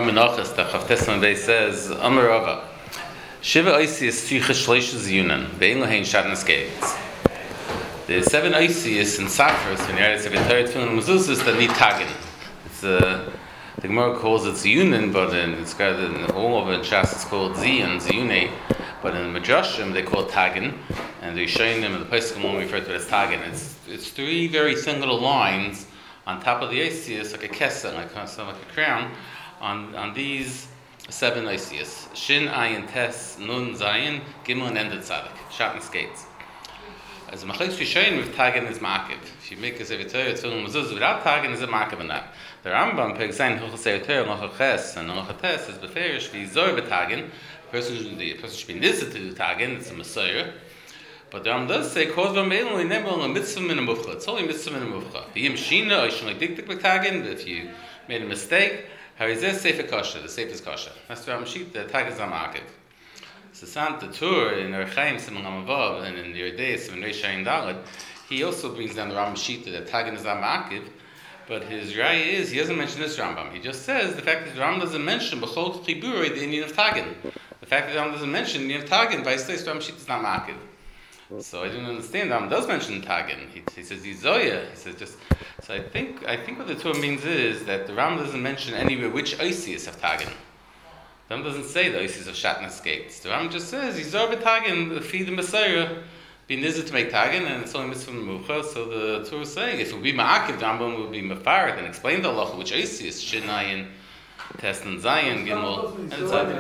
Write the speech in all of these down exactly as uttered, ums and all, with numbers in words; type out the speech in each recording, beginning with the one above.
Gemara Menachos, the Chavtes Monday says, Amar Rava, Shiva Oisius Tzricha Shloisha Ziyunan, Ve'en Lahein Shatnas Gates. The seven Oisius in Safras, when you're at the Torah Tefillin Mezuzos, that need Tagin. It's uh, the Gemara calls it Ziyunan, but in, it's got in, all over in Shas it's called Ziyan, Ziyunei, but in the Midrashim they call it Tagin, and the Yishayinim and the Pesachim only refer to it as Tagin. It's it's three very thin little lines on top of the Oisius, like a kesa, like kind of like a crown, on on these seven Oisius. Shin, Ayin, Tes, Nun, Zayin, Gimel, and Ended Tzadik. Shatnas Gates. As a Machlokes Rishonim with Tagin is Ma'akiv. If you make a Sefer Torah Tefillin Mezuzos without Tagin, is a Ma'akiv in that. The Rambam, Perek Zayin, Hilchos Sefer Torah, Hilchos Ches, and Hilchos Tes is beferish v'yizor b'Tagin. The person should be nizit to do Tagin. It's a Messiah. But the Rambam does say, "Kos v'meilon linemel a mitzvah min a mufcha." It's only mitzvah min a mufcha. V'yim shina oishon like dikdik b'Tagin. If you made a mistake, harizeh sefer kosher. The sefer is kosher. That's the Rambam sheet. The Tagin is a ma'akiv. So Sant the Tur in Erchaim Simon Amavav and in Yerdei Simon Reishayin Daled, he also brings down the Rambam sheet that Tagin is a ma'akiv. But his raya is he doesn't mention this Rambam. He just says the fact that the Rambam doesn't mention b'chol chibur the Indian of Tagin. The fact that the Rambam doesn't mention the Indian of Tagin by says the Rambam sheet is not ma'akiv. So I didn't understand. The Rambam does mention Tagin. He, he says Yizoya. He says just. So I think I think what the Torah means is that the Rambam doesn't mention anywhere which Oisius of Tagin. The Rambam doesn't say the Oisius of Shatnas Gates. The Rambam just says Yizor b'Tagin, feed the Messiah, be nizit to make Tagin, and it's only mitzvah memucha. So the Torah is saying if it would be Ma'akiv, the Rambam would be Mefared and explain the halacha which Oisius Shinayin. Test and Zion, Gimel, and it's like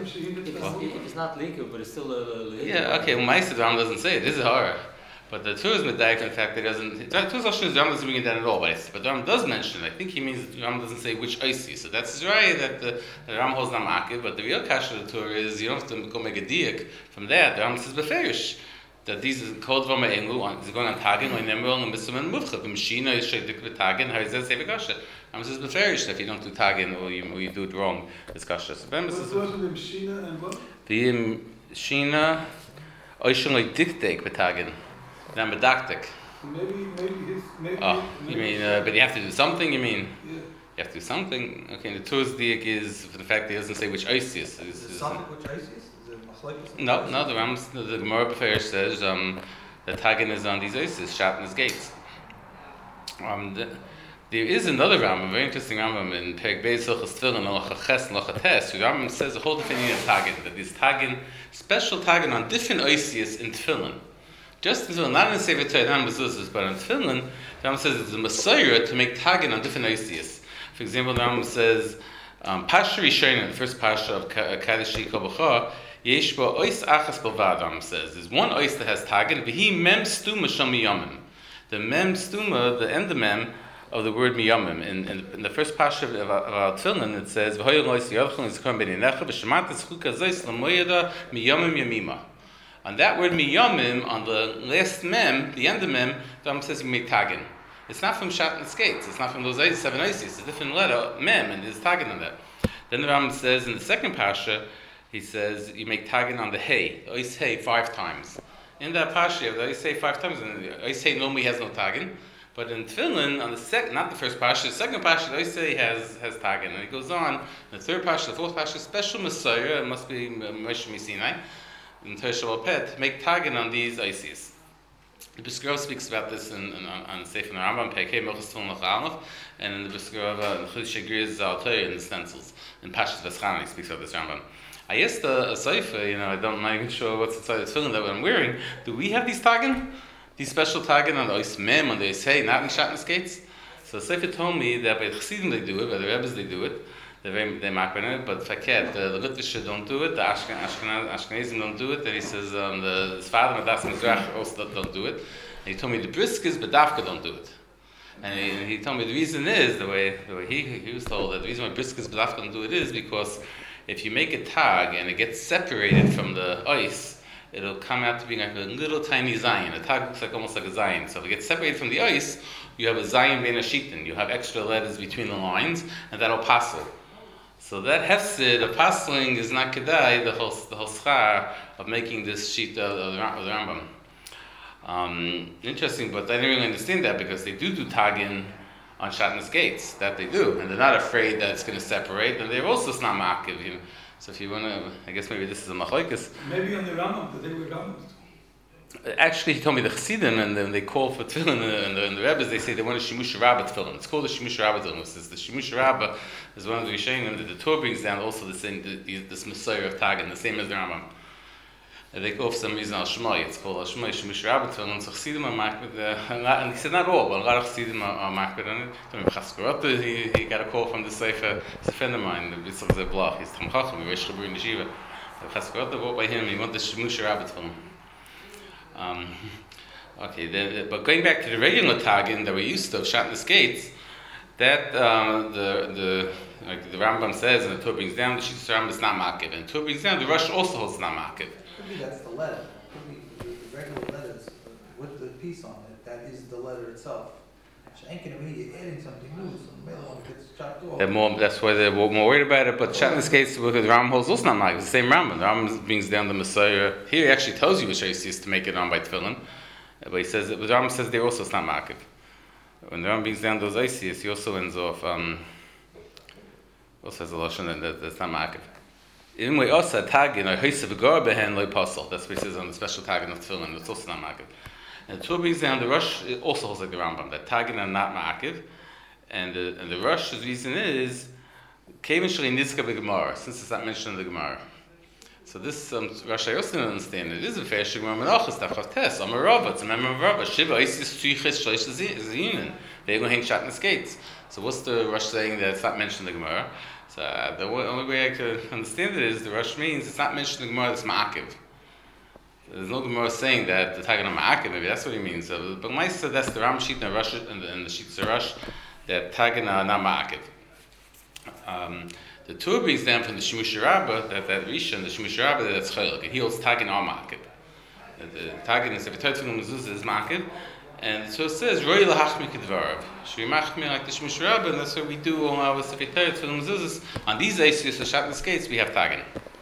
if it's not legal, but it's still a yeah, okay. Well, Ma'aseh the Rambam doesn't say it. This is horror, but the Torah is medayek in fact that he doesn't. The Torah the Rambam doesn't bring it down at all, but but the Rambam does mention it. I think he means the Rambam doesn't say which Oisi. So that's his right that the, the Rambam holds not ma'akiv, but the real kasha of the Torah is you don't have to go make a diak from that. The Rambam says beferish that these is called v'ma engu is going on Tagin or nemrol and mitzvah and mufcha b'mshina is shaydik b'Tagin harizeh sefer kosher. I'm says beferish if you don't do Tagin or you, or you do it wrong, it's kosher. So Ben says the Mshina and what? The Mshina oishon like diktek b'Tagin, then bedaktik. Maybe maybe his maybe. Oh, you mean uh, but you have to do something. You mean yeah. You have to do something. Okay, the Torah's diak is for the fact that he doesn't say which Oisius. Is it something which Oisius? No, no. The Rambam, the, the Gemara Beferish says um, the Tagin is on these Oisius, Shatnas Gates. Um. The, There is another Rambam, a very interesting Rambam in Perek Beis Hilchos Tefillin and Hilchos Ches and Hilchos Tes. The Rambam says a whole different meaning of Tagin, that these Tagin, special Tagin on different Oisius in Tefillin. Just in Tefillin, not in the Sefer Torah, not in Mezuzos, but in Tefillin, the Rambam says it's a Messiah to make Tagin on different Oisius. For example, the Rambam says, um, Pasha Rishonim, the first Pasha of Kadeshi Kol B'chor, Yesh bo Ois Achas B'vad, the Rambam says. There's one Ois that has Tagin, V'hi Mem Stuma Shom Yomim. The Mem Stuma, the end of Mem, of the word miyamim. In, in, in the first pasuk of, of our Tefillin, it says, "V'hoyel lois yadchon yizkon b'neinecha v'shemat tzchuka zeis l'moyeda miyamim yamima." On that word miyamim, on the last mem, the end of mem, the Rambam says you make tagin. It's not from Shatnas Gates. It's not from those seven Oisius. It's a different letter, mem, and there's tagin on that. Then the Rambam says in the second pasuk, he says you make tagin on the hay, the ois hay five times. In that pasuk, you have the ois hay five times, and the ois hay normally has no tagin. But in Tefillin, on the second, not the first pasuk, the second pasuk, I say has has Tagin, and it goes on. The third pasuk, the fourth pasuk, special Messiah, it must be Moshe Misinai, in Torah Shabbat Pet, make Tagin on these Oisius. The Brisker speaks about this in, in on, on Sefer Rambam, Pekei Melchus Tefillin Lachalach, and in the Brisker in the Chodesh Shagir Zal Torah in the stencils in Pashas V'Schana, he speaks about this Rambam. I asked a, a Sefer, you know, I don't, I'm not even sure what's inside the Tefillin that I'm wearing. Do we have these Tagin? These special Tagin on the Ois Mem, on the Ois Hey, not in Shatnas Gates. So Sefer told me that by the Chassidim they do it, by the Rebbes they do it, they they makron it, but Faket, the, the Litvische don't do it, the Ashken, Ashkenaz, Ashkenazim don't do it, and he says um, the his father, Madas Mizrach, also don't do it. And he told me the Briskers, but Dafka don't do it. And he, and he told me the reason is, the way, the way he, he was told, that the reason why Briskers, but Dafka don't do it is because if you make a tag and it gets separated from the Ois, it'll come out to be like a little tiny zayin. A tag looks like almost like a zayin. So if it gets separated from the ice, you have a zayin bein a shitin. You have extra letters between the lines, and that'll passel. So that hefsid of passling is not kedai, the whole the whole schar of making this sheet of, of, the, of the Rambam. Um, interesting, but I didn't really understand that because they do do tagin on Shatnez gates, that they do, and they're not afraid that it's going to separate, and they're also snam akiv, you know. So if you want to, I guess maybe this is a machlokes. Maybe on the Rambam, that they were Rambams. Actually, he told me the Chassidim, and then they call for tefillin, and the, and the Rebbes, they say they want a Shimush Rabbah tefillin. It's called the Shimush Rabbah tefillin. It's the Shimush Rabbah is one of the Rishonim that the Torah brings down also the same, the, the, this Messiah of Tagan, the same as the Rambam. And they go for some reason al Shmai. It's called al Shmai Shimush Rabbah tefillin. So Chassidim are makbid, and he said not all, but a lot of Chassidim are, are makbid on it. So maybe Chaskarot, he, he got a call from the Sefer, he's a friend of mine, the Bitzach Zeblach, he's Tam Chacham, he was Shabur in the Shiva. Chaskarot wrote by him, he wanted the Shimush Rabbah tefillin. Um, okay, the, but going back to the regular Tagin that we used to, Shatnez gates, that um, the the like the Rambam says, and the Torah brings down, the Shittas Rambam is not makiv, and the Torah brings down, the Rosh also holds not makiv. Could be that's the letter. Could be the regular letters with the piece on it. That is the letter itself. Ain't gonna be you're adding something new, so the mail one gets chopped off. They're more, that's why they're more worried about it. But Shatnez gates, because the Rambam holds also not makiv. It's the same Rambam. The Rambam brings down the Messiah. Here he actually tells you which is to make it on by tefillin, but he says that the Rambam says they're also not makiv. When the Rambam brings down those ices, he also ends off. Um, also has a lashon that that's not makiv. In way also tagin or heisav gar behen loy pasal. That's what he says on the special tagin of tefillin. It's also not makiv. And the Torah brings down the Rosh also holds like the Rambam that tagin are not makiv, and the and the Rosh's reason is kevin shli nizka b'gemara, since it's not mentioned in the Gemara. So this um, Rosh I also don't understand. It is a fair shigmar menachos tafchav tes. I'm a Rava. It's a member of Rava. Shiva isis tzuiches shleish ziyunin. They're going to hang Shatnez gates. So what's the Rosh saying that it's not mentioned in the Gemara? So uh, the only way I could understand it is the Rosh means it's not mentioned in the Gemara. It's ma'akiv. There's no Gemara saying that the Tagan ma'akiv. Maybe that's what he means. So, but Ma'isa, that's the Ram sheet and the Rosh and the, and the Shittas Rosh that Tagan are not ma'akiv. Um, the Torah brings down from the Shimush Rabbah that that Rishon, the Shimush Rabbah, that that's chayil. He holds Tagan are ma'akiv. The Tagan is if it turns from the mezuzah is ma'akiv. And so it says, Roi lahachmi kedvarav. Should we machmi like the Shmush Rabbah, and that's what we do on our Sefetayot for the Mezuzahs. On these Eisus, the Shatnez gates, we have Tagan.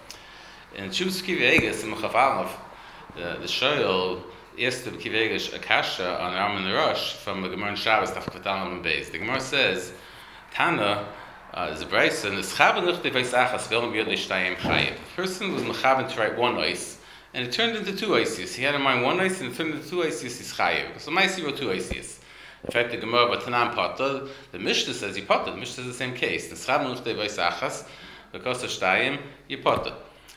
In Shuvs Kivegas, in Mechav Aleph, the, the Shoyal, Esther Kivegas Akasha on Ram and the Rosh, from the Gemara in Shabbos, Taf Kvatam and Beis. The Gemara says, Tana, uh, is a Bryce, and the Schaben Luchte Veisachas, Velm Yod Leishtayim Chayev. The person was Mechaben to write one ice, and it turned into two ices. He had in mind one ice, and it turned into two ices. He's chayiv. So Maisi wrote two ices. In fact, the Gemara Batanan Pata, the Mishnah says he Pata. The Mishnah says the same case. The Schab Nuchtei Vaisachas, because of Shtayim, you Pata.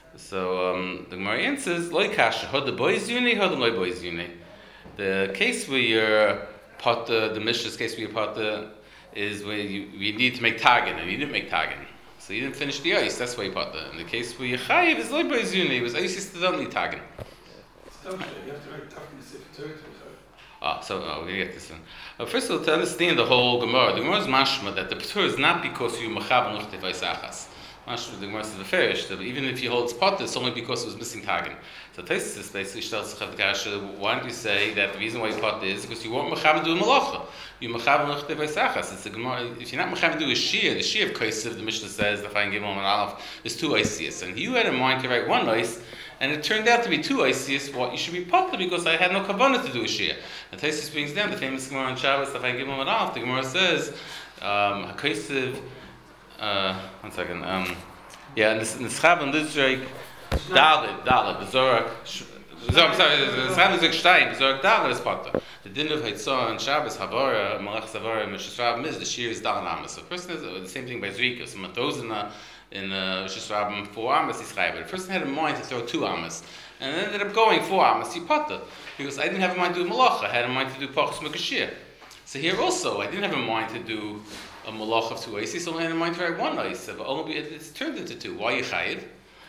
So um, the Gemara answers, Loi Kasha, Hod the boys uni, Hod the Loi boys uni. The case where you're Pata, the Mishnah's case where you're Pata, is where you, you need to make Tagan, and you didn't make Tagan. So you didn't finish the ice, that's why you put that. In the case where you chayiv is loy b'izuni, it was ice to don't need tagging. You have to write tagging the Sefer Torah. Ah, so oh, we're gonna get this in. Uh, first of all, to understand the whole Gemara, the Gemara is mashma that the P'tur is not because you machab nuchte vaisachas. Mashma, the Gemara says the ferish, that even if you hold it's pot, it's only because it was missing tagging. So Taisus basically tells the Kasha, why don't you say that the reason why you pot is because you want machab do a malacha. You machab nuchte vaisachas. It's the Gemara. If you're not machab do a shia, the shia of Kaisav, the Mishnah says the Chayin Gimel and Aleph is two ices, and you had in mind to write one ice. And it turned out to be two I C S. What you should be potter because I had no kavanah to do a shia. And Taisus brings down the famous Gemara on Shabbos. If I give him an off, the Gemara says, um, "Hakosiv." Uh, one second. Um, yeah, and the Schab and Lizrak Dalit Dalit the Zorak. I'm sorry, the Schab Lizrak Stein the Zorak Dalit is potter. The din of Haitzah and Shabbos Havara Malach Savara Mishra is the shir is Dalit Amas. So, person is the same thing by Zrika. So Matozina. In uh, Rosh Hashanah, four amas is chayv. The person had in mind to throw two amas, and it ended up going four amas. He potter because I didn't have in mind to do malacha. I had in mind to do pachos mekashir. So here also, I didn't have in mind to do a malacha of two ices. So I had in mind to write one ice. But only it, it's turned into two. Why you chayv?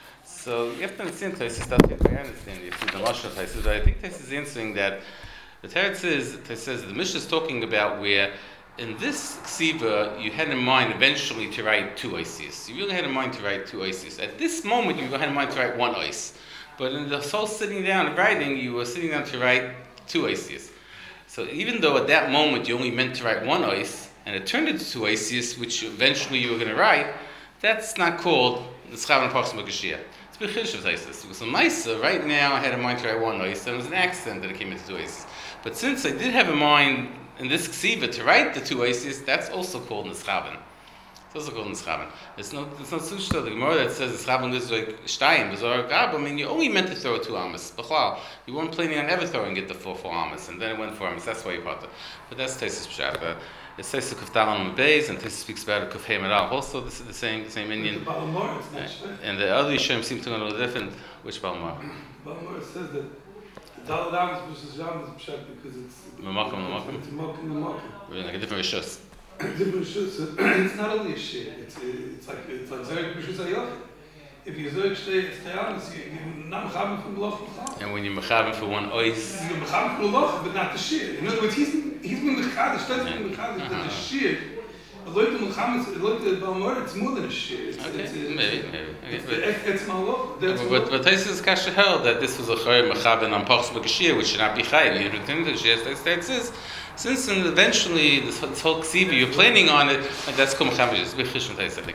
So you have to understand Taisus. That's what I understand. You see the lashon of Taisus, but I think Taisus is answering that the Teretz is Taisus says the Mishnah is talking about where. In this ksiva, you had in mind eventually to write two ices. You really had in mind to write two ices. At this moment, you had in mind to write one ice. But in the whole sitting down and writing, you were sitting down to write two ices. So even though at that moment you only meant to write one ice, and it turned into two ices, which eventually you were going to write, that's not called the Schav and Pachs Makashia. It's Bechish of ices. Because in Maisa, right now, I had in mind to write one ice, and it was an accident that it came into two ices. But since I did have in mind in this ksiva to write the two oisius, that's also called nischaben. It's also called nischaben. It's not it's not such that the Gemara that says nischaben is like stein, I mean, you only meant to throw two amas. You weren't planning on ever throwing it the four four amas, and then it went four amas. That's why you put it. But that's Taisus Pshat. But it says the Kuftal on Beis, and Taisus speaks about it Kufay Meral. Also, this is the same the same Indian. The Balamor, it's not shveh. And the other Yishem seem to go a little different. Which Balmar? Balamor says that the Dalad Amos versus Ram is Pshat because it's Mamakim, Mamakim. It's Makim, Makim. We're like a different Rishus. Different shit. So it's not only a shit. It's it's like it's like Zerek B'Shus Hayach. If you Zerek Shtei Estayanis, you you not Mechavim from Bloch Mecham. And when you're Mechavim for one ois, You're Mechavim from Bloch, but not the shit. In other words, he's he's been Mechadish. That's been Mechadish. That the shit. Aloy the Mechavim, Aloy the Balmor, it's more than a shit. It's okay, it's maybe, maybe. it's Okay, it's it's Malach. That's but but Taisus Kasha held that this was a Chayim Mechavim on Pachs B'Gashir, which should not be Chayim. You return to Shir. That says. Since and eventually this, this whole ksiva, you're planning on it, and that's called mechavish. I think.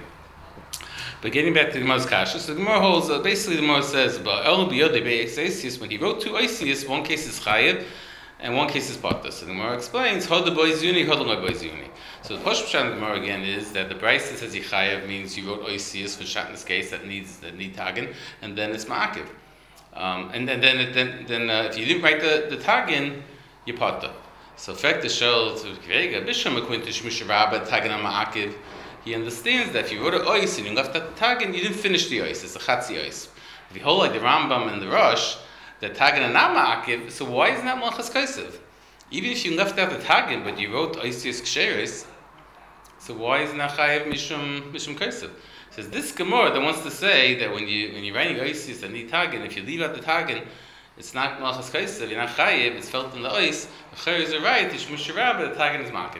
But getting back to the Gemara's kasha, so the Gemara holds uh, basically the Gemara says about El Biyodei Be'Eisius when he wrote two Eisius, one case is chayiv, and one case is potter. So the Gemara explains how the boy is uni, how the boy is uni. So the Posh Pshat of the Gemara again is that the Brisa that says Yichayev means you wrote Eisius for Shatnez case that needs that need tagin, and then it's ma'akiv. Um, and then then then, then uh, if you didn't write the, the tagin, you potter. So, fact the shell to Kvega, Bisham Aquintish Mishababa, Tagan Ma'akiv, he understands that if you wrote an ois and you left that Tagan, you didn't finish the ois, it's a Chatzi ois. If you hold like the Rambam and the Rosh, the Tagan and not Ma'akiv, so why isn't that Malchas Kaisev? Even if you left out the Tagan, but you wrote oisius Ksheris, so why isn't that Chayev Mishum, Mishum Kaisev? Says this Gemara that wants to say that when, you, when you're writing oisius that need Tagan, if you leave out the Tagan, it's not Malchas Kaisev, you're not Chayev, it's felt in the ois. The Chayev is a right, it's Musharab, the Tagan is Makiv.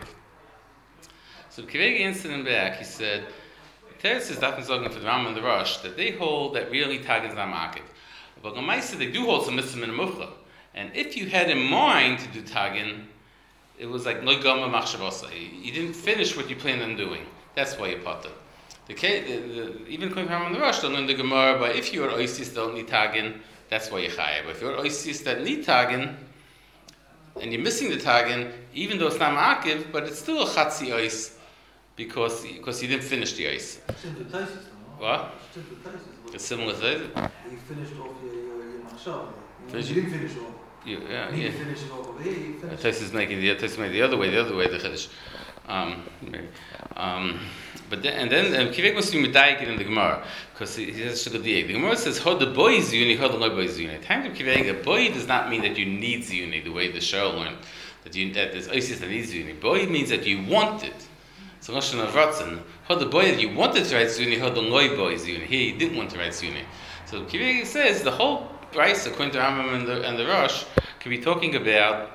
So Kvegi answered him back, he said, Teretz is Dafn Zogan for the Ram and the Rosh, that they hold that really Tagan is not Makiv. But Lamaisa, they do hold some mitzvah in the Mufla. And if you had in mind to do Tagan, it was like no Gama Machshavasa. You didn't finish what you planned on doing. That's why you potter. The, the, the, even Kvegi Ram and the Rosh don't learn the Gemara, but if you are oisis don't need Tagan, that's why you chayav. But if you're oisis that need tagin, and you're missing the tagin, even though it's not ma'akiv, but it's still a chatzi ois because because you didn't finish the ois. What? It's similar to that. You finished off your your, your machshava. You Finish- didn't finish off. You, yeah, You yeah. didn't finish it off over here. You finished. Tais is making the Tais making the other way, the other way, the chiddush. Um, maybe. um, but then, and then um, Kivek must be medayik in the Gemara because he, he has a good The Gemara says, "How the boy is uni, how the loy boy is uni." Time to Kivek, a boy does not mean that you need uni the way the Shor learned that you that there's oasis that needs uni. Boy means that you want it. So Lashon of Ratzon, how the boy that you wanted to write uni, how the loy boy is uni. Here you didn't want to write uni. So Kivek says the whole Brisa, according to Rambam and the and the Rosh, could be talking about.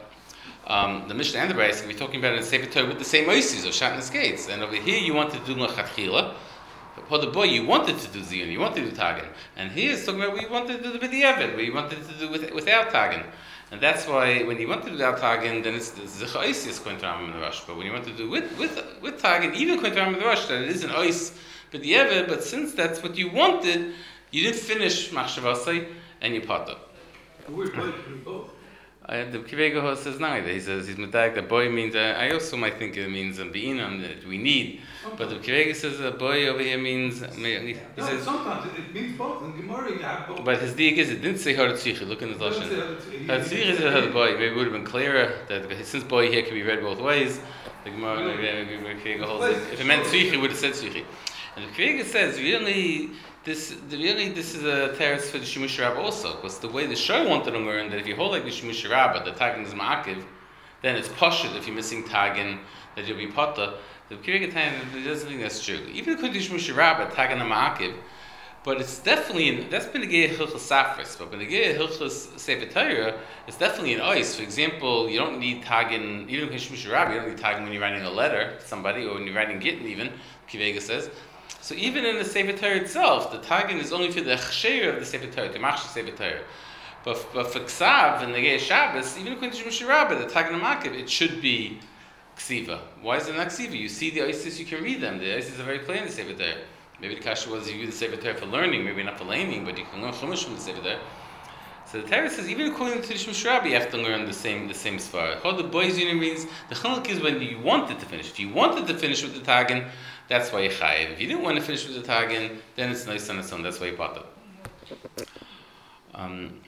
Um, the Mishnah and the Brayos can be talking about it in Sefer Torah with the same oasis of Shatnez Gates. And over here you wanted to do Lachatchila. For the boy, you wanted to do Ziyun, you wanted to do Tagan. And here it's talking about we wanted to do the B'diavad, where you wanted to do with, without Tagan. And that's why when you want to do without Tagan, then it's the Zich Oasis according to Rambam and the Rosh. But when you want to do with with with Tagan, even according to Rambam and the Rosh, that it is an Ois B'diavad, but since that's what you wanted, you didn't finish Machshavasai and you potter. We're both, we're both. Uh, the Kivego says neither. He says he's medag. The boy means. Uh, I also might think it means a beinam that we need. But the Kivego says a boy over here means. He No, says, sometimes it, it means both. In Gemara, you have both. but his dig is it didn't say Haratzicha. Look in the Doesn't say lashon. how to- Haratzicha is a boy. Maybe it would have been clearer that since boy here can be read both ways. The Gemara, maybe the Kivego holds it. If it meant Tzricha, it would have said Tzricha. And the Kivego says really. This the, really this is a teretz for the Shemush Rabbah also, because the way the Shor wanted to learn that if you hold like the Shemush Rabbah, the Tagan is ma'akiv, then it's pashut if you're missing Tagan that you'll be potter. The Kivek time doesn't think that's true. Even according to Shemush Rabbah, Tagan is ma'akiv, but it's definitely in, that's been the Gei Hilchos Safris, but when the Gei Hilchos Sefer Torah, it's definitely an ois. For example, you don't need Tagan even according to Shemush Rabbah, you don't need Tagan when you're writing a letter to somebody or when you're writing Gittin even. Kivek says. So even in the Sefer Torah itself, the Tagan is only for the Chsheir of the Sefer Torah, the Machshir Sefer Torah. But, but for Ksav and the Gei Shabbos, even according to Shemush Rabbah, the Tagan Amakiv, it should be Ksiva. Why is it not Ksiva? You see the Isis, you can read them. The Isis are very clear in the Sefer Torah. Maybe the Kasha was you use the Sefer Torah for learning, maybe not for laning, but you can learn Chumash from the Sefer Torah. So the Torah says even according to the Shmush Rabbi, you have to learn the same the same svara. How the boys unit means the chiluk is when you wanted to finish. If you wanted to finish with the tagin, that's why you chayiv. If you didn't want to finish with the tagin, then it's nice on its own. That's why you bought it. Um,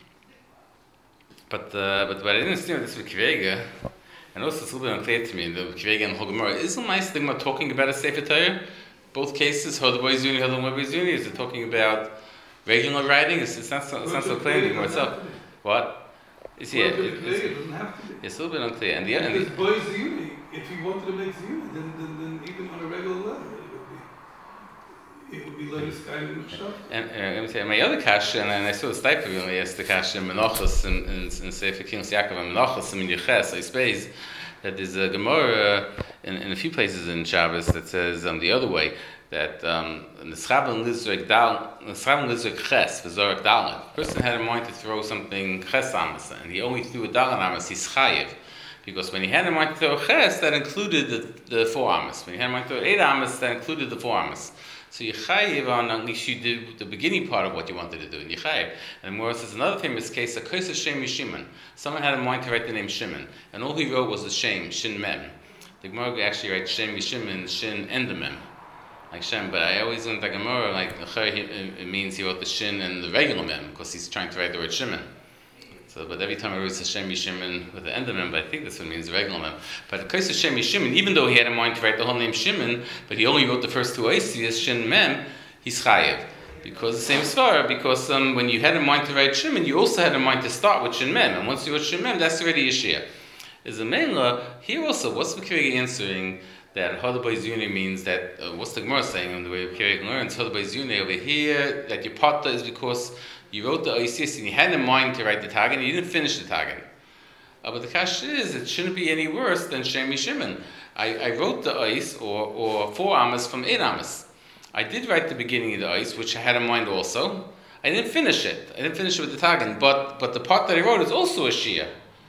but uh, but what I didn't understand this with Kvega, and also it's a little bit unclear to me. The Kvega and Hogomor isn't my stigma talking about a Sefer Torah. Both cases, how the boys unit, how the boys unit, is it talking about regular writing? It's, it's not so, it's not so clear anymore itself. What? It's, yeah, it, it's, it doesn't have to be. it's a little bit unclear. And the and Because the, boys ziyuni, if you wanted to make ziyuni, then, then, then even on a regular letter, it would be, it would be letter sky and machshav. and uh, let me say, my other kasha, and, and I saw the stipe of it yesterday, kasha in Menachos and in, in, in Sefer Kings Yaakov and Menachos and in Yeches, I suppose that there's a Gemara uh, in, in a few places in Shabbos that says um, the other way. That um, the Schraben Lizrek Dal, the Schraben Lizrek Ches, the Zorek Dalan. The person had in mind to throw something Ches Amas, and he only threw a Dalan Amas, he's Chayiv. Because when he had in mind to throw Ches, that included the, the four Amas. When he had in mind to throw eight Amas, that included the four Amas. So you Chayiv on, at least you did the beginning part of what you wanted to do, and you Chayiv. And more says another famous case, a Kos Hashem Shimon. Someone had in mind to write the name Shimon, and all he wrote was the Shem, Shin Mem. The Gemara actually writes Shem Shimon, Shin and the Mem. Like Shem, but I always learned the Gemara, like, it means he wrote the Shin and the regular Mem, because he's trying to write the word Shimon. So, but every time I wrote Hashem Yishimon with the end of Mem, but I think this one means the regular Mem. But of course Hashem Yishimon, even though he had in mind to write the whole name Shimon, but he only wrote the first two Oisias, Shin Mem, he's Chayev. Because the same Svara, because um, when you had in mind to write Shimon, you also had in mind to start with Shin Mem, and once you wrote Shin Mem, that's already Yeshia. Is a Mela, here also, what's the Kirei answering? That Hodabay Zuni means that, uh, what's the Gemara saying in the way Kirei learns? Hodabay Zuni over here, that your pata is because you wrote the Oisias and you had in mind to write the Tagin and you didn't finish the Tagin. Uh, but the kash is, it shouldn't be any worse than Shemi Shimon. I, I wrote the Ois, or, or four Amas from eight Amas. I did write the beginning of the Ois, which I had in mind also. I didn't finish it. I didn't finish it with the Tagin, but, but the part that I wrote is also a Shia.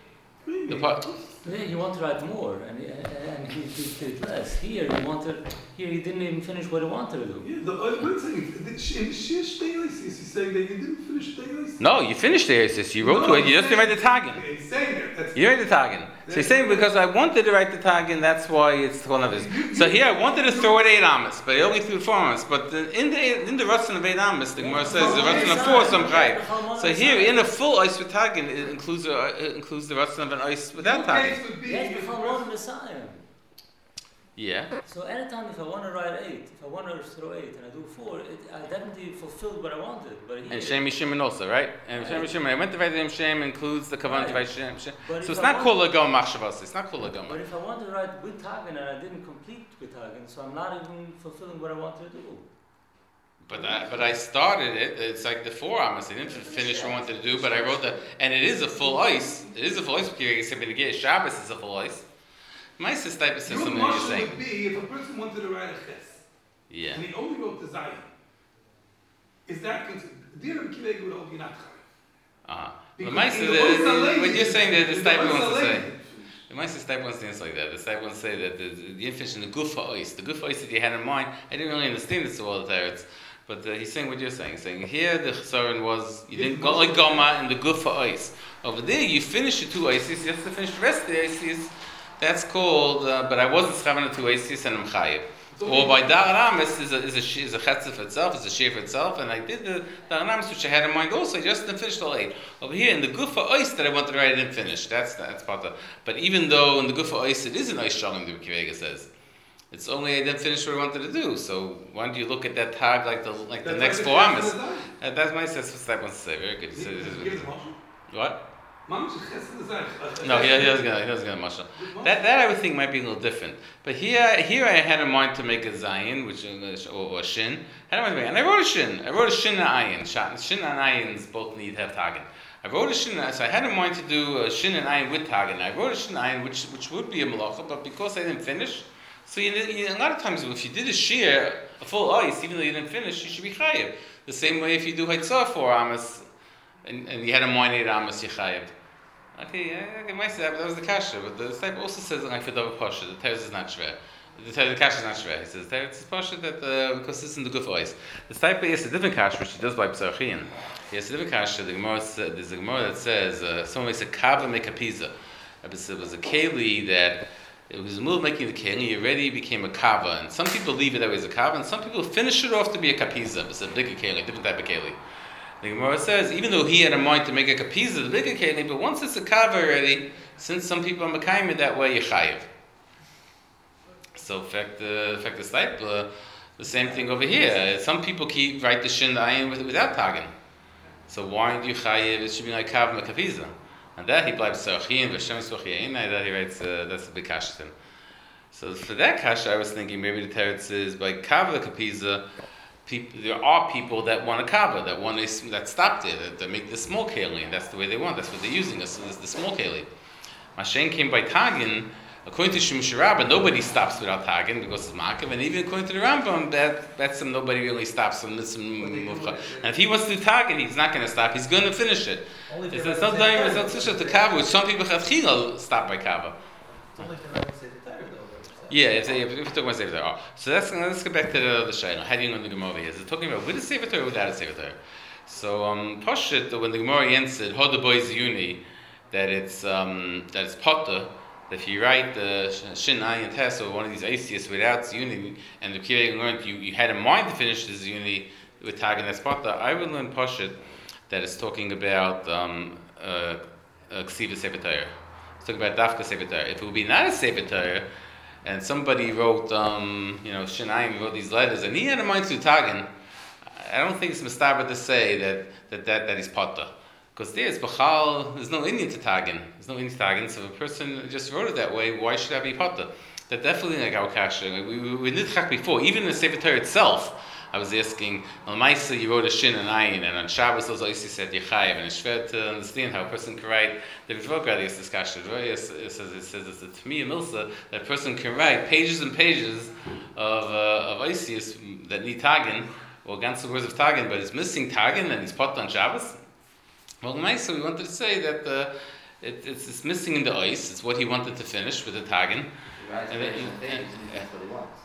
The part... Yeah, he wanted to write more, and he, and he, he did less. Here, he wanted. Here, he didn't even finish what he wanted to do. Yeah, the I'm saying in the Shir Shtei Oisias, he's saying that you didn't finish Shtei Oisias. No, you finished the Oisias. You wrote no, to it. You just didn't write the Tagin. He's saying that. That's You write the Tagin. So he's saying because I wanted to write the Tagin, that's why it's one of his. So here I wanted to throw it eight Amas, but I only threw four Amas. But the, in the in the Ratzon of eight Amas, the Gemara says the Ratzon of four some Chayv. So here in a full Ois with Tagin, it includes a, it includes the Ratzon of an Ois without Tagin. Yes, before Lord Messiah. Yeah. So anytime if I want to write eight, if I want to throw eight and I do four, it, I definitely fulfilled what I wanted. But here, And Shem Yishimon also, right? And Shem Yishimon, I went to write the name Shem includes the Kavan to write Shem. Shem. But So if it's I not want- Kol Agam Machshavas. It's not Kol Agam. But if I want to write with Tagin and I didn't complete with Tagin, so I'm not even fulfilling what I wanted to do. But I, but I started it. It's like the four Amos. I didn't finish what I wanted to do, but I wrote the, and it is a full ice. It is a full ice. Because Shabbos is a full ice. My sister type of Your system that you're mashal saying. would be if a person wanted to write a ches, Yeah. and he only wrote the zayin. Is that considered? Dear Kiveg would all be not chayav. Uh huh. But Because my in sister, the Ois Alein, what you're saying that the in type Ois wants to say. Alein, The Meister type wants to answer like that. The type wants to say that the, the, the infant in the gufa ois, the gufa ois that you had in mind. I didn't really understand this to all the teretz, but uh, he's saying what you're saying. He's saying here the chesaron was you didn't go like goma in the gufa ois. Over there you finish the two oisis. You have to finish the rest of the oisis. That's called. Uh, but I wasn't schaven the two oisis and I'm chayiv. Or by Dar Ramis is a is a is a chetzif itself, is a shear itself, and I did the Dar Ramis which I had in mind also. I just didn't finish all eight. Over here in the Gufa Ois that I wanted to write, I didn't finish. That's that's part of. But even though in the Gufa Ois it is an Ois Shalom, the Kivega says, it's only I didn't finish what I wanted to do. So why don't you look at that tag like the like the That's next like four the Amas? ches and the Uh, that's my that's what Step wants to say. Very good. He said- Give the mashal. What? Mama's a ches and the zayin. No, he, he doesn't get he doesn't get a mashal. That that I would think might be a little different. But here here I had in mind to make a zayin, which is or, or a shin. I had in mind to make, and I wrote a shin. I wrote a shin and ayin. Shin shin and ayins both need to have tagin. I wrote a shin, so I had in mind to do a shin and ayin with tagin. I wrote a shin and ayin, which which would be a malacha, but because I didn't finish, so you, you, a lot of times if you did a shear, a full ice, even though you didn't finish, you should be chayiv. The same way if you do haitzah for amas, and, and you had a mind eight amas, you chayiv. Okay, yeah, okay, my that was the kasha, but the type also says like for double pasha, the teres is not shver. The the cash is not shver. He says there it's partial that uh, because this is in the good voice. The type is a different cash which he does by Pesachim. He has a different cash. The Gemara says there's a Gemara that says uh, someone makes a kava make a pizza. It was a keli that it was a move making the keli. He already became a kava, and some people leave it that way as a kava, and some people finish it off to be a kapiza. It's a bigger keli, different type of keli. The Gemara says even though he had a mind to make a kapiza, the bigger keli, but once it's a kava already, since some people are mekayim it that way, you chayiv. So, in fact, uh, in fact, the type, uh, the same thing over here. Some people keep write the shin ayin with, without tagging. So why do you chayiv? It should be like kav mekaviza. And that he bleibt sarachin v'shem sochiyin. That he writes. Uh, that's a big kasha. So for that kasha, I was thinking maybe the teretz is by kav mekaviza. People, there are people that want a kava, that want a, that stopped it, that, that make the small keli, and that's the way they want. That's what they're using. So this is the small keli. Mashen came by tagging. According to Shemush Rabbah, nobody stops without tagging because it's makav, and even according to the Rambam, that that's some nobody really stops from this muvcha. And if he wants to do tagging, he's not going to stop. He's going to finish it. It's not time. It's not such a kava. Which some people have chila stop by kava. It's only if they're not say the tire though. Yeah, if they if we talk about sefer Torah. So that's let's get back to the the shayla. How do you know the Gemara is? It's talking about with a sefer Torah or without a sefer Torah. So um, Pashit when the Gemara answered Hoda boys Yuni that it's um, that it's potter. If you write the Shin Ayin Tes or one of these Aisias without Zuni, and the Kirei learned you, you had in mind to finish the Zuni with Tag and Espata, I would learn Pashit that it's talking about um, uh, Ksiva Sefer Torah. It's talking about Dafka Sefer Torah. If it would be not a Sefer Torah, and somebody wrote, um, you know, Shin Ayin wrote these letters, and he had in mind to Tagin, I don't think it's Mustaba to say that that, that, that he's Pata. Because there's Bachal, there's no Indian to tagin. There's no Indian to tagin, so if a person just wrote it that way, why should I be potter? That definitely like our kasha. Like we, we, we did chak before, even in the Sefer Torah itself, I was asking, Al Maisa, you wrote a shin and ayin, and on Shabbos, those also said Yechayev, and it's schwer to understand how a person can write. The Vivokrad is this kasha. It says, it says it's a Tmiya Milsa, that a person can write pages and pages of uh, of Isis that need tagin, or ganze words of tagin, but it's missing tagin, and he's potter on Shabbos. Well, Maisa, we wanted to say that uh, it, it's, it's missing in the ice. It's what he wanted to finish with the tagin. And then, and, and, that's what he wants.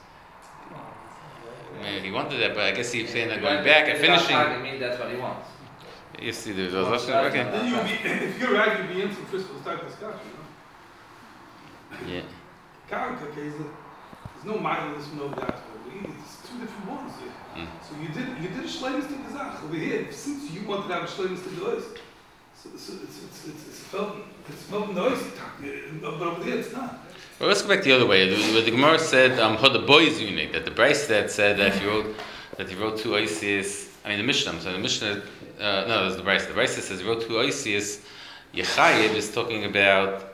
Maybe he wanted that, but I guess he's saying that going back and finishing. I mean, that's what he wants. You see, there's a lesson. Okay. Then you'll be, if you're right, you'll be into first we'll start discussion. You know? Yeah. Character case, there's no mindless, no doubt. It's two different ones here. Mm. So you did you did a shleimistic gezach over here. Since you wanted to have a shleimistic noise, so, so it's it's it's it's felt it's felt noise, but over here it's not. Well, let's go back the other way. The, the Gemara said, um, how the boys unique, that the Bryce that said that if you wrote, that he wrote two Isis, I mean the Mishnah, so the Mishnah, uh, no, that's the Bryce. The Bryce says he wrote two Isis, Yechayev is talking about,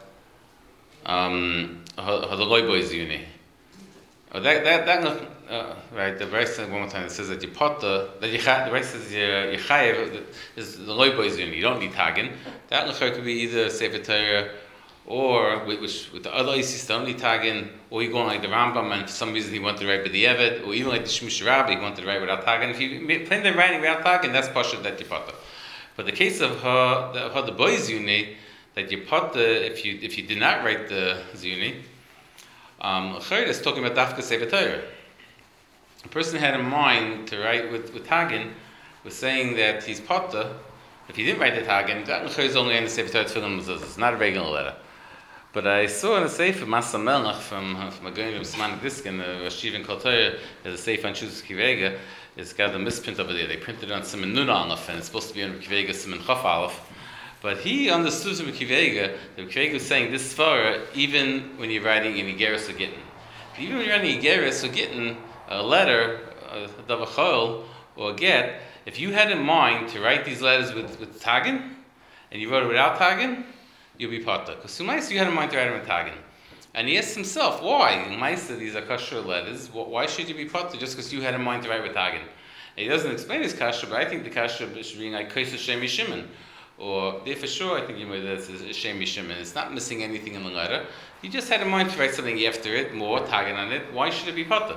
um, how the loy boys unique. Oh, that, that, that, uh, right, the Bryce said one more time, it says that you pot the, that Yechayev, the Bryce says Yechayev is the loy boys unique, you don't need Tagin. That could be either Sefer Torah, or with, which, with the other Isis don't need Tagin, or you go like the Rambam and for some reason he wanted to write with the Evet, or even like the Shemush Rabbah he wanted to write without Tagin. If you plan on writing without Tagin, that's Pasha that you potter. But the case of her, the, her the boys Zuni, that you potter if you if you did not write the Zuni, um, Chayr is talking about Dafka Sefer Torah. A person had in mind to write with, with Tagin, was saying that he's potter. If he didn't write the Tagin, that Chayr is only in the Sefer Torah Tefillin Mezuzah. It's not a regular letter. But I saw in a sefer Masa Melech from from a guy named Smanik Diskin, a Rashiv in Kol Torah, there's a sefer on Shus Kivega. It's got a misprint over there. They printed it on Siman Nun Aleph, and it's supposed to be on Kivega Siman Chaf Aleph. But he understood from Kivega that Kivega was saying this svara even when you're writing in Igeris or Gittin. Even when you're writing Igeris or Gittin, a letter, a Davachol or a Get, if you had in mind to write these letters with with Tagin, and you wrote it without Tagin, you'll be potter. Because Sumaisa, you had in mind to write him in Tagin. And he asked himself, why? Maisa, these are kosher letters. Why should you be potter just because you had in mind to write with Tagin? And he doesn't explain his kasha, but I think the kasha should be like Kaisa Shemi Shimon. Or, there for sure, I think you might this is Shemi Shimon. It's not missing anything in the letter. He just had in mind to write something after it, more Tagin on it. Why should it be potter?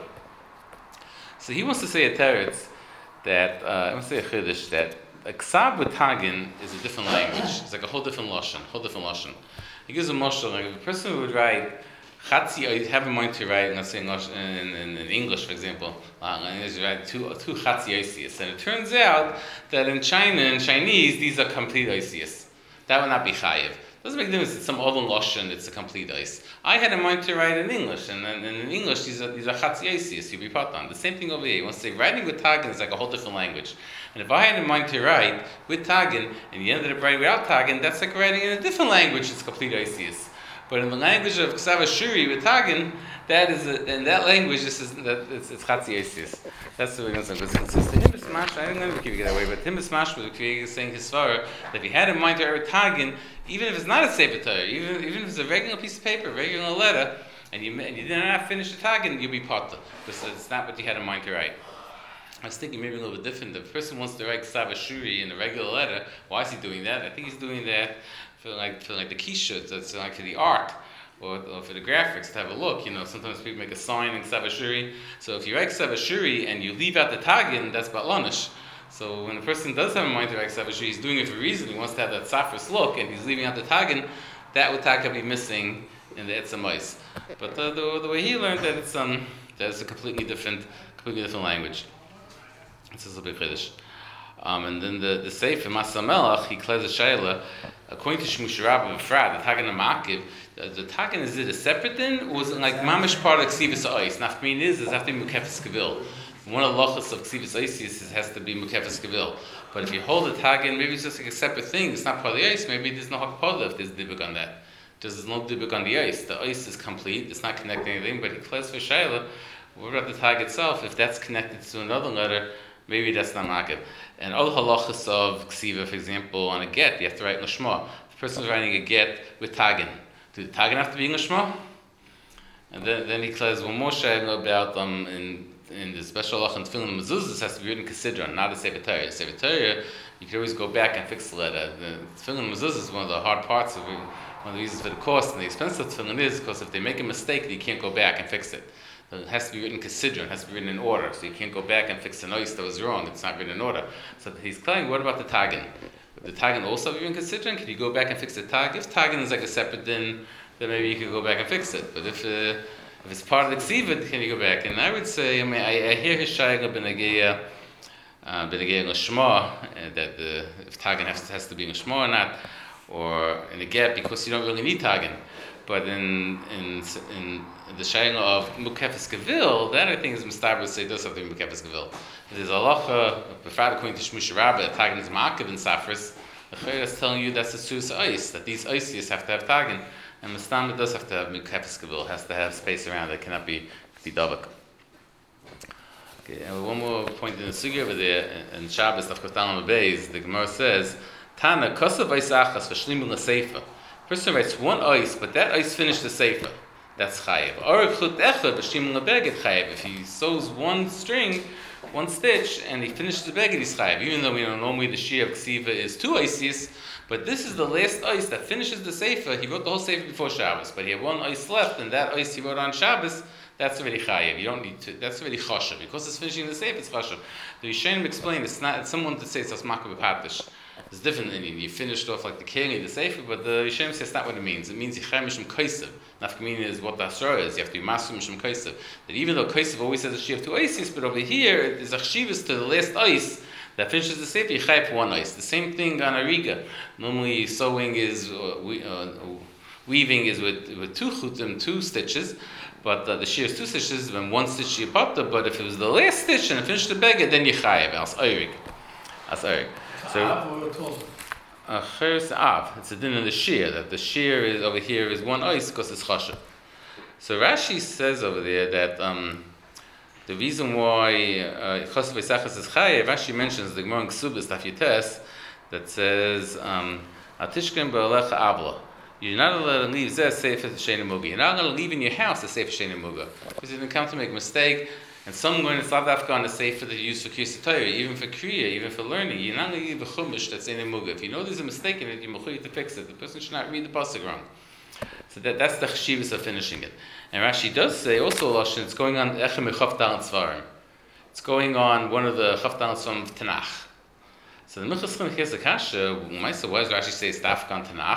So he wants to say a teretz that, uh, I want to say a chiddush that a ksav with Tagin is a different language. It's like a whole different lashon, whole different lashon. He gives a mashal, like if a person would write Chatzi, you have a mind to write, let's say in, in, in English, for example, uh, in English, you write two, two Chatzi Oisius. And it turns out that in China, in Chinese, these are complete Oisius. That would not be Chayiv. Doesn't make a difference. It's some other Lashon, it's a complete Ois. I had a mind to write in English, and, and, and in English, these are, these are Chatzi Oisius, you be part on. The same thing over here. You want to say writing with Tagin is like a whole different language. And if I had in mind to write with Tagin, and you ended up writing without Tagin, that's like writing in a different language, it's complete Oisius. But in the language of Ksav Ashuri with Tagin, that is a, in that language, this is that it's it's Chatzi Oisius. That's the way it's going to say. To him is mash. I don't know if you get away, but him is mash was the creator saying his svara that if he had in mind to write Tagin, even if it's not a sefer Torah, even even if it's a regular piece of paper, a regular letter, and you and you did not finish the Tagin, you'll be potter because it's not what you had in mind to write. I was thinking maybe a little bit different. If a person wants to write Ksav Ashuri in a regular letter, why is he doing that? I think he's doing that for like for like the kishut, that's like for the art, or, or for the graphics to have a look. You know, sometimes people make a sign in Ksav Ashuri. So if you write Ksav Ashuri and you leave out the Tagin, that's Batlanish. So when a person does have a mind to write Ksav Ashuri, he's doing it for a reason. He wants to have that Safras look, and he's leaving out the Tagin. That would taka be missing in the Etzamais. But uh, the the way he learned that it's um that it's a completely different completely different language. It's a little bit Chiddush. Um, and then the, the Sefer, Masa Melach, he clears a Shaila, according to Shmush Rabbah and Frad, the Tagin Amakiv, the, the Tagin, is it a separate thing, or was it like Mamish part of Ksivus Ois? Nafmin is, is after Mukefes Kavil. One of the lochas of Ksivus Ois is has to be Mukefes Kavil. But if you hold the Tagin, maybe it's just like a separate thing, it's not part of the Ois, maybe there's no Hakpada if there's Dibuk on that. There's no Dibuk on the Ois. The Ois is complete, it's not connecting anything, but he clears for Shaila, what about the Tag itself? If that's connected to another letter, maybe that's not makib. And all halachas of ksiva, for example, on a get, you have to write lashma. The person's writing a get with tagin. Do the tagin have to be in lashma? And then, then he says, well, Moshe know about um in in the special halach and tefillin mezuzahs has to be written kesidron, not a sefer Torah. Sefer Torah, you can always go back and fix the letter. The tefillin mezuzahs is one of the hard parts of it. One of the reasons for the cost and the expense of tefillin is because if they make a mistake, you can't go back and fix it. It has to be written kesidron, it has to be written in order, so you can't go back and fix the noise that was wrong, it's not written in order. So he's claiming, what about the tagin? Would the tagin also be written kesidron? Can you go back and fix the tag? If tagin is like a separate din, then maybe you could go back and fix it. But if uh, if it's part of the ksiva, can you go back? And I would say, I mean, I, I hear his shayla b'negeya, uh, b'negeya l'shma, that the, if tagin has, has to be in l'shma or not, or in a get, because you don't really need tagin. But in in in the shayla of Mukefes Gavil, that I think is Mustaber to say does something Mukefes Gavil. There's a halacha, preferred according to Shmush Rabbah, Tagin is Ma'akiv in Safras. The Chayr is telling you that's the Sus Ois, that these Oisius have to have Tagin, and Mustaber does have to have Mukefes Gavil, has to have space around it, it cannot be be Davak. Okay, and one more point in the sugi over there, in Shabbos of Kotalam Beis, the Gemara says, Tana Kosav Oisachas V'shlimu L'Seifa. Person writes one ois, but that ois finished the sefer. That's chayiv. Or chut echad b'shim lebeged chayiv. If he sews one string, one stitch, and he finishes the beged, he's chayiv. Even though we know normally the shir of ksiva is two oisis, but this is the last ois that finishes the sefer. He wrote the whole sefer before Shabbos, but he had one ois left, and that ois he wrote on Shabbos. That's already chayiv. You don't need to. That's already chashav because it's finishing the sefer. It's chashav. The Rishonim explained it's not. It's someone to say it's asmaka b'patish. It's different than you finished off like the keli, the sefer, but the Rishonim says that's not what it means. It means yichai mishum kaisev. Nafkamina is what the asra is. You have to be masu mishum kaisev. That even though kaisev always says that she have two ices, but over here there's a chshivas to the last ice that finishes the sefer. Yichai one ice. The same thing on ariga. Normally sewing is uh, we, uh, weaving is with with two chutim, two stitches. But uh, the shear is two stitches, when one stitch you popped up, but if it was the last stitch and it finished the beggar, then you chayev, as oirig. As oirig. So, uh, cheres av, it's a din in the shear, that the shear is over here is one ois because it's chashav. So Rashi says over there that um, the reason why chashav v'sachas is chayev, Rashi mentions the Gemara in Ksubas Daf Yutes that says, Atishkem ba'alecha avla. You're not allowed to leave Zeh Sefer Shein Muga. You're not allowed to leave in your house a Sefer Shein Muga. Because you can come to make a mistake, and somewhere in South Africa on the Sefer that you use for Kriyas Torah, even for Kriya, even for learning, you're not going to leave a Chumash that's Shein Muga. If you know there's a mistake in it, you're mechuyev to fix it. The person should not read the pasuk wrong. So that, that's the chshivas of finishing it. And Rashi does say also, Lashon, it's going on Echem Chaf Dal Tzvarim. It's going on one of the Chaf Dal Tzvarim of Tanakh. So the Milchas Chum here's the kasha. Why does Rashi say it's Dafka on Tanakh?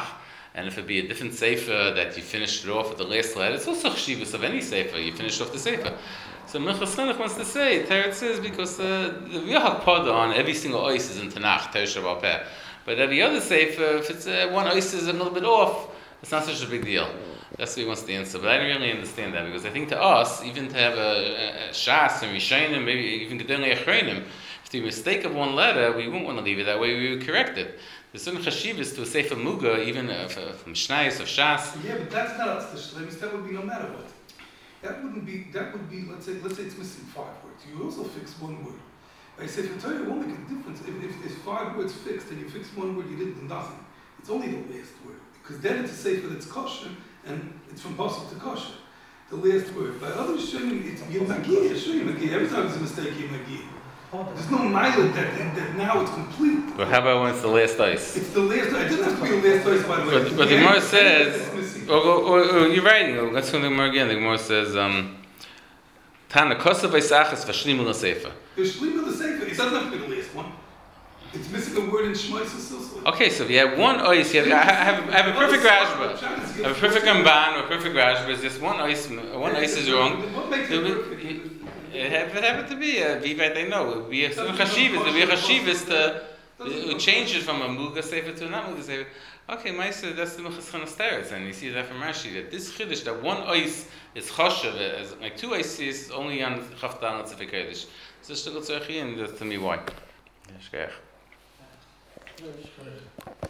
and if it be a different sefer that you finished it off with the last letter, it's also chshivus of any sefer. You finished off the sefer. So Minchas Chinuch wants to say, Teretz is because uh, the real hakpada on every single ois is in Tanakh, Teresh Baal Peh. But every other sefer, if it's uh, one ois is a little bit off, it's not such a big deal. That's what he wants to answer. But I don't really understand that because I think to us, even to have a, a, a Shas and Rishonim, maybe even Gedolei Achronim, if the mistake of one letter, we wouldn't want to leave it that way. We would correct it. There's certain chashivas to a sefer muga, even uh, from Shnayos of Shas. Yeah, but that's not the shlemis. That would be no matter what. That wouldn't be. That would be. Let's say. Let's say it's missing five words. You also fix one word. I say for Torah, it won't make a difference if, if if five words fixed and you fix one word, you didn't do nothing. It's only the last word because then it's a sefer that's kosher and it's from pasuk to kosher. The last word. By other shayim, it's yemagi. Yemagi. Every time there's a mistake, yemagi. There's no mileage that, that, that now it's complete. But how about when it's the last ice? It's the last. It doesn't have to be the last ice, by the way. But, but the Yeah, Gemara it's says, missing. or, or, or, or you're writing. Let's go to the Gemara again. The Gemara says, um, Tana kosav eisachas v'shlimu l'sefer. The shlim of the sefer. It doesn't have to be the last one. It's missing a word in Shmais Silsila. Okay, so if you have one ice, you have, I have, I have a perfect Rashba. I have a perfect Ramban or a perfect Rashba. It's just one ice. One ice is wrong. What makes it perfect? It happened to be a vivite. They know it would be a chashivas. It would be a chashivas to it would change it from a muga sefer to a not muga sefer. Okay, Ma'aser, that's the Minchas Chinuch teretz, and you see that from Rashi that this chiddush that one ice is chashav, as like two ices only on chaftan tzefik kodesh. So shtigul tzarchi, and that's to me why. Yeshkech.